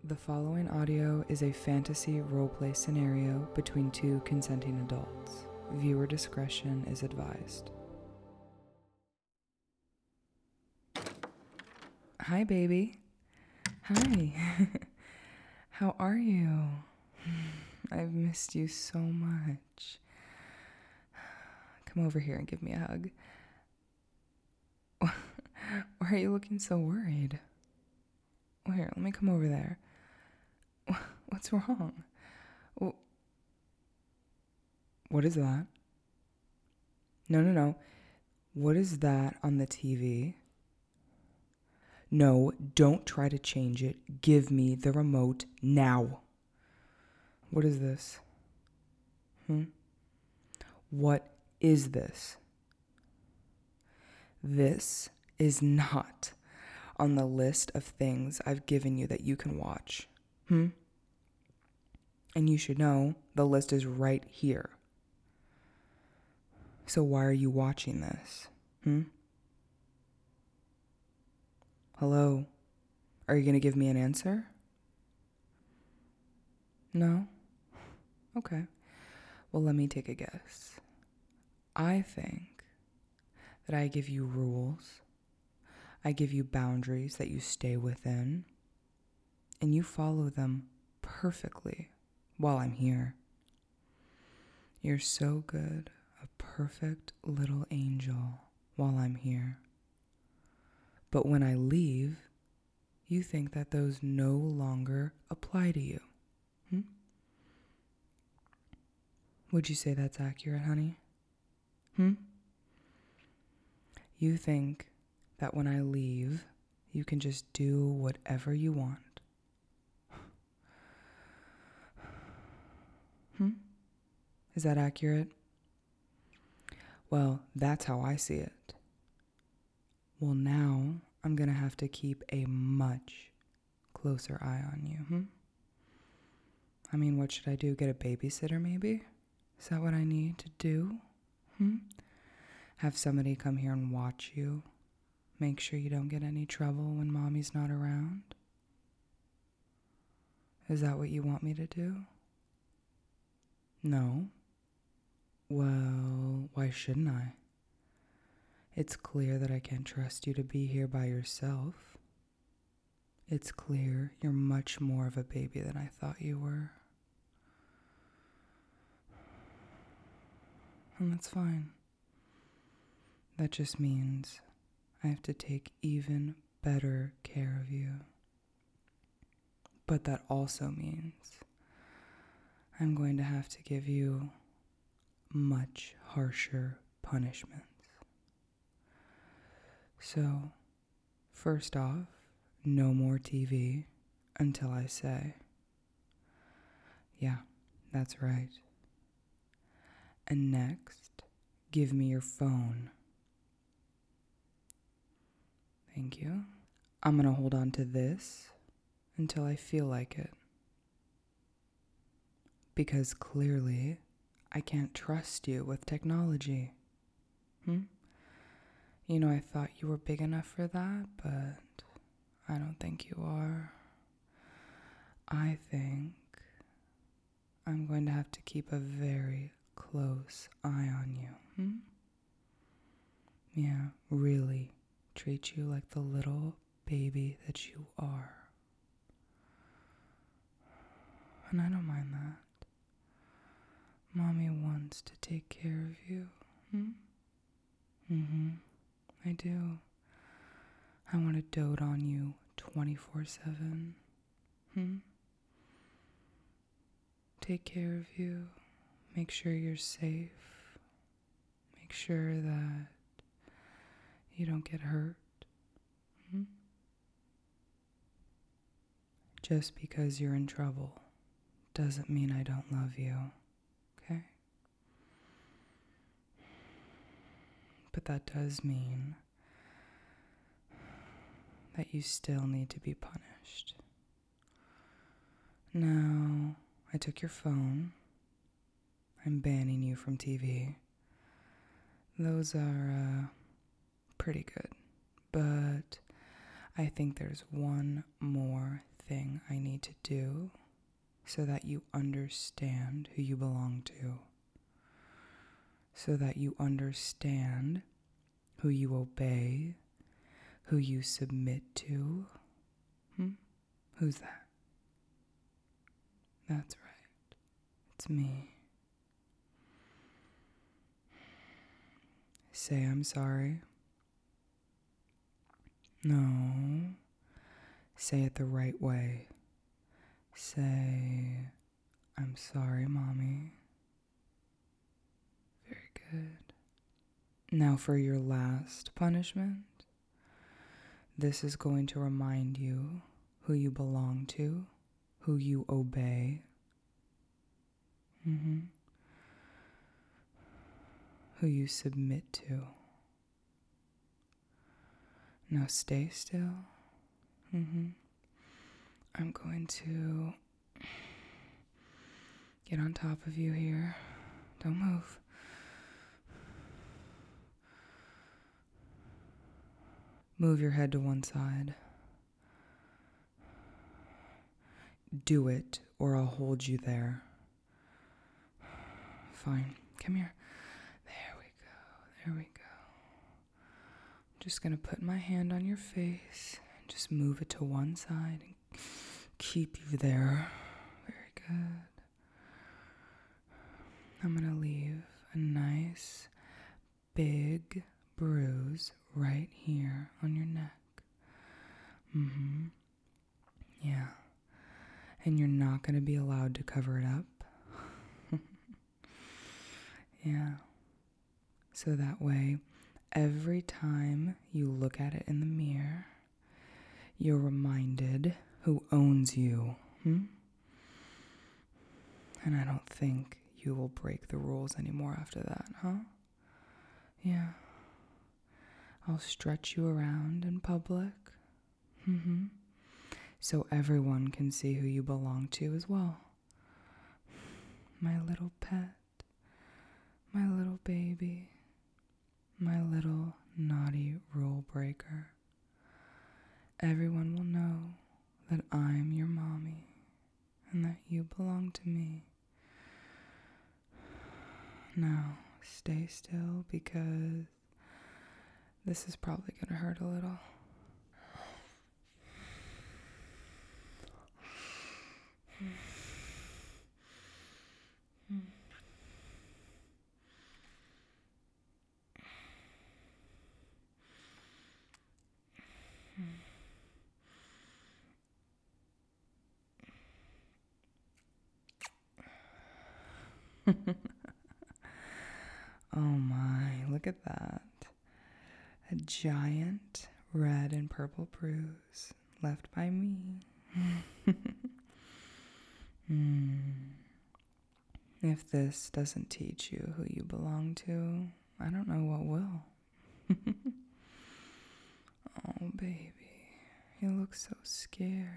The following audio is a fantasy roleplay scenario between two consenting adults. Viewer discretion is advised. Hi, baby. Hi. How are you? I've missed you so much. Come over here and give me a hug. Why are you looking so worried? Here, let me come over there. What's wrong? What is that? No. What is that on the TV? No, don't try to change it. Give me the remote now. What is this? What is this? This is not on the list of things I've given you that you can watch. And you should know the list is right here. So why are you watching this? Hello? Are you going to give me an answer? No? Okay. Well, let me take a guess. I think that I give you rules. I give you boundaries that you stay within. And you follow them perfectly while I'm here. You're so good, a perfect little angel while I'm here. But when I leave, you think that those no longer apply to you. Would you say that's accurate, honey? You think that when I leave, you can just do whatever you want. Is that accurate? Well, that's how I see it. Well, now I'm going to have to keep a much closer eye on you. I mean, what should I do? Get a babysitter maybe? Is that what I need to do? Have somebody come here and watch you? Make sure you don't get any trouble when mommy's not around? Is that what you want me to do? No? Well, why shouldn't I? It's clear that I can't trust you to be here by yourself. It's clear you're much more of a baby than I thought you were. And that's fine. That just means I have to take even better care of you. But that also means I'm going to have to give you much harsher punishments. So, first off, no more TV until I say. Yeah, that's right. And next, give me your phone. Thank you. I'm going to hold on to this until I feel like it. Because clearly, I can't trust you with technology. You know, I thought you were big enough for that, but I don't think you are. I think I'm going to have to keep a very close eye on you. Yeah, really treat you like the little baby that you are. And I don't mind that. Mommy wants to take care of you. I do. I want to dote on you 24/7. Take care of you. Make sure you're safe. Make sure that you don't get hurt. Just because you're in trouble doesn't mean I don't love you, okay? But that does mean that you still need to be punished. Now, I took your phone. I'm banning you from TV. Those are pretty good. But I think there's one more thing I need to do so that you understand who you belong to, so that you understand who you obey, who you submit to. Who's that? That's right. It's me. Say I'm sorry. No. Say it the right way. Say, I'm sorry, Mommy. Very good. Now for your last punishment. This is going to remind you who you belong to, who you obey. Who you submit to. Now stay still. I'm going to get on top of you here. Don't move. Move your head to one side. Do it, or I'll hold you there. Fine. Come here. There we go. I'm just going to put my hand on your face and just move it to one side and keep you there. Very good. I'm going to leave a nice big bruise right here on your neck. Yeah. And you're not going to be allowed to cover it up. Yeah. So that way, every time you look at it in the mirror, you're reminded who owns you. And I don't think you will break the rules anymore after that, huh? Yeah. I'll stretch you around in public. So everyone can see who you belong to as well. My little pet. My little baby. My little naughty rule breaker. Everyone will know that I'm your mommy and that you belong to me. Now, stay still because this is probably going to hurt a little. Oh my, look at that. A giant red and purple bruise left by me. If this doesn't teach you who you belong to, I don't know what will. Oh, baby, you look so scared.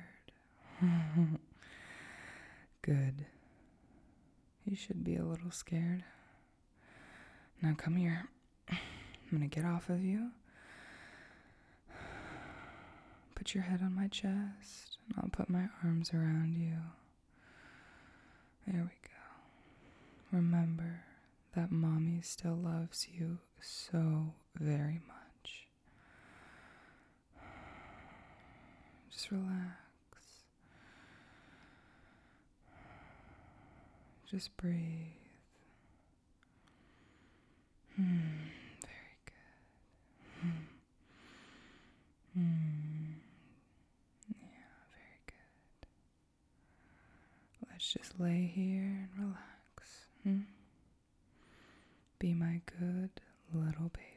Good. You should be a little scared. Now come here. I'm gonna get off of you. Put your head on my chest, and I'll put my arms around you. There we go. Remember that Mommy still loves you so very much. Just relax. Just breathe. Very good. Yeah, very good. Let's just lay here and relax. Be my good little baby.